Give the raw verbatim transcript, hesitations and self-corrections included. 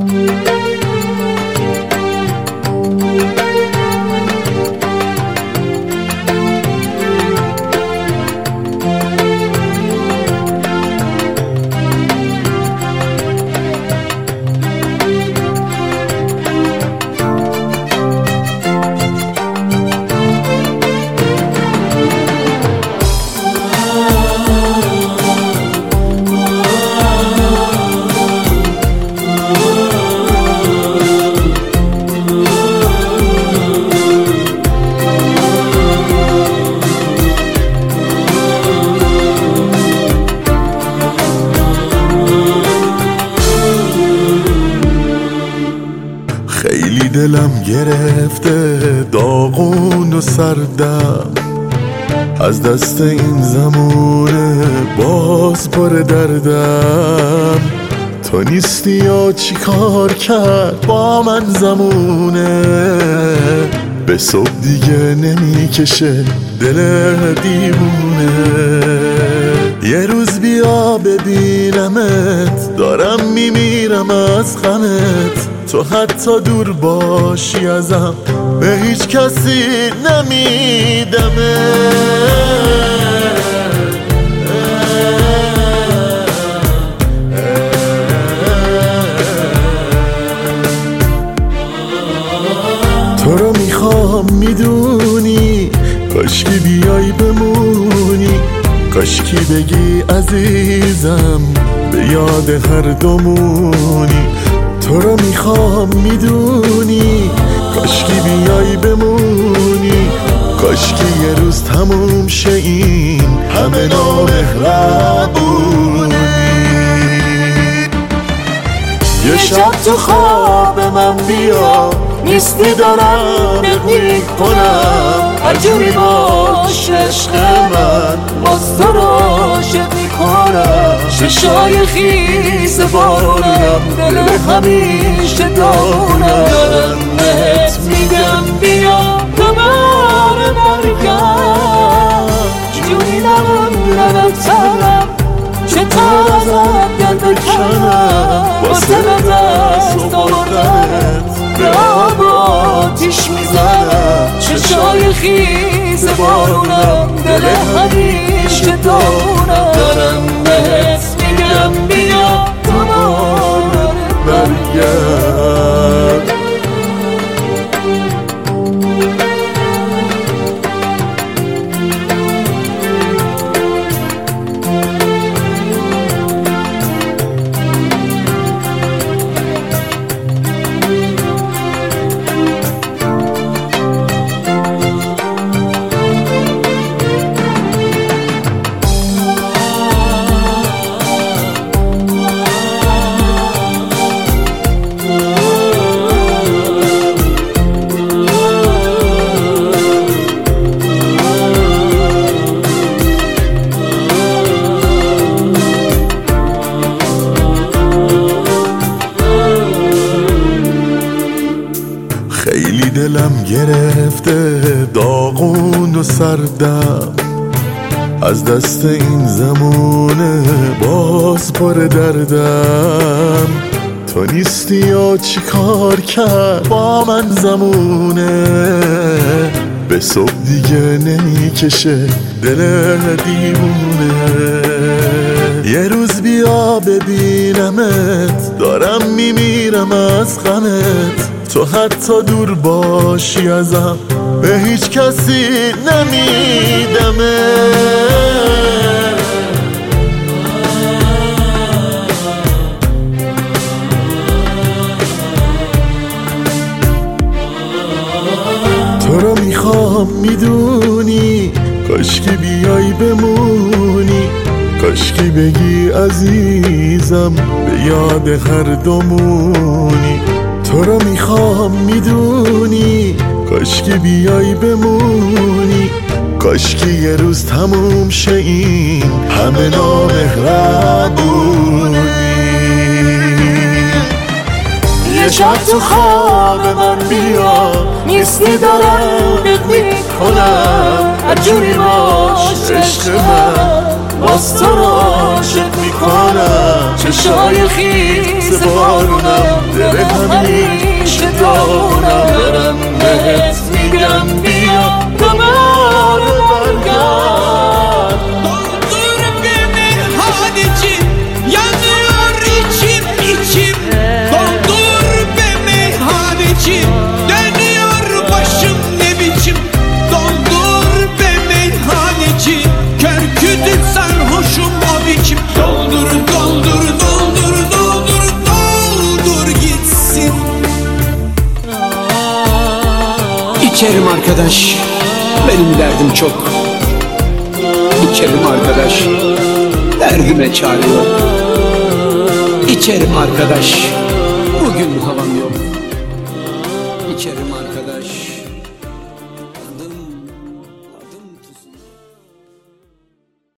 خیلی دلم گرفته داغون و سردم، از دست این زمونه باز پر دردم. تو نیستی یا چی کار کرد با من زمونه، به صبح دیگه نمیکشه دل دیوونه. یه روز بیا ببینمت، دارم میمیرم از غمت. تو حتی دور باشی ازم به هیچ کسی نمیدمه. تو رو میخوام میدونی، کاشکی بیای بمونی، کاشکی بگی عزیزم به یاد هر دومونی. تو رو میخوام میدونی، کاشکی بیای بمونی، کاشکی یه روز تموم شه این همه نامهربونی. یه شب تو خواب من بیا، نیستی دارم نمی کنم، هر جوری باش عشق من باز تو رو عاشق میکنم. چشای خیز بارونم، دل همیشه داغونم. دارم بهت میگم بیا دوباره برگرد، جوری نموندم تنم چه تا ازت دل بکنم. واسه دست آوردنت به آب و آتیش میزنم. چشای خیز بارونم، دل همیشه داغونم. دارم بهت میگم بیا دوباره برگرد. خیلی دلم گرفته داغون و سردم، از دست این زمونه باز پر دردم. تو نیستی یا چی کار کرد با من زمونه، به صبح دیگه نمیکشه دل دیوونه. یه روز بیا ببینمت، دارم میمیرم از غمت. تو حتی دور باشی ازم به هیچ کسی نمیدمه. تو رو میخوام میدونی، کاشکی بیای بمونی، کاشکی بگی عزیزم به یاد هر دومونی. تو رو میخوام میدونی، کاشکی بیای بمونی، کاشکی یه روز تموم شه این همه نامهربونی. یه شب تو خواب من بیا، نیستی دارم بهت میکنم، هر جوری باش عشق من باز تو رو عاشق میکنم. چشای خیز بارونم، دل همیشه دارم برم بهت میگم بیا دوباره برگرد. Doldur bir meyhaneci, yanıyor içim içim. Doldur be meyhaneci, dönüyor başım ne biçim. Doldur be meyhaneci, kör kütük sarhoşum o biçim. Doldur doldur doldur doldur doldur gitsin. İçerim arkadaş, benim derdim çok. İçerim arkadaş, derdime çare yok. İçerim arkadaş, bugün havam yok.